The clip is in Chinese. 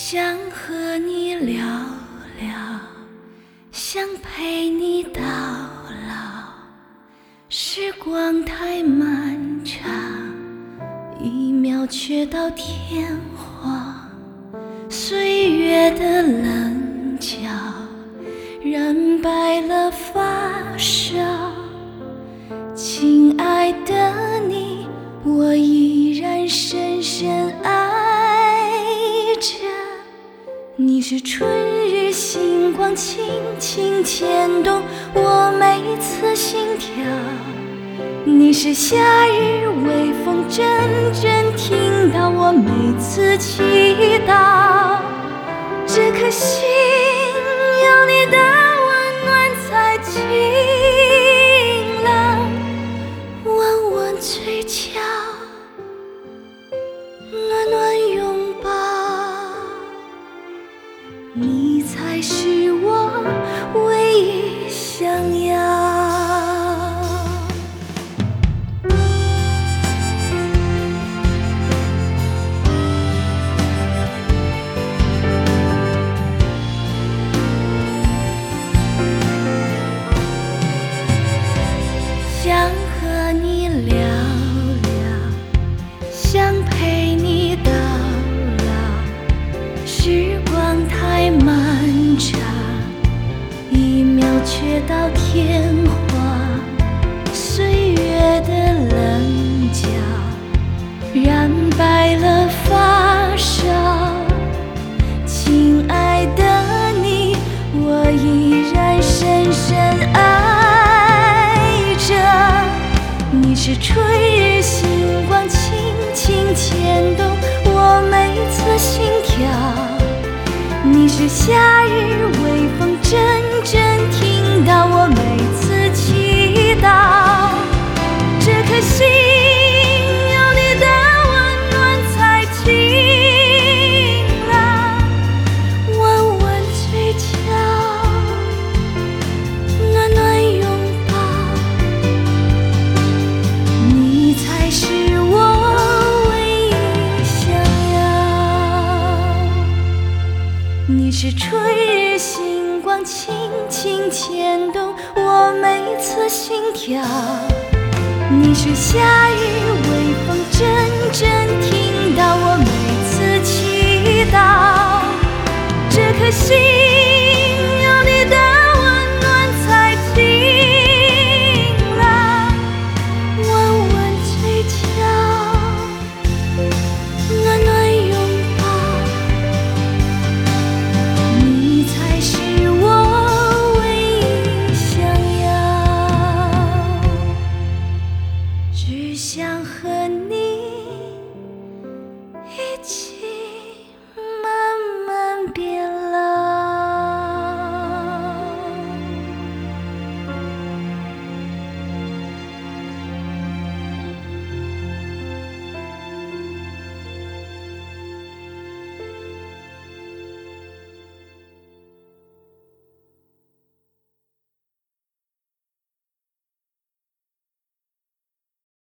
想和你聊聊，想陪你到老。时光太漫长，一秒却到天荒。岁月的棱角染白了发梢，亲爱的你，我依然深深爱着。你是春日星光轻轻牵动我每次心跳，你是夏日微风阵阵听到我每次祈祷。这颗心有你的温暖才晴朗，弯弯嘴角，暖暖拥抱，你才是我唯一想要。想和你聊聊，想陪你到老。时光太漫长，一秒却到天荒。岁月的棱角染白了发梢，亲爱的你，我依然深深爱着。你是春日星光轻轻牵动我每次心跳，你是夏日微风阵阵听到我每次祈祷。这颗心有你的温暖才晴朗，弯弯嘴角，暖暖拥抱，你才是我唯一想要。你是春日星光轻轻牵动我每次心跳，你是夏日微风阵阵听到我每次祈祷。这颗心有你的温暖才晴朗，弯弯嘴角，暖暖拥抱，你才是我唯一想要。只想和你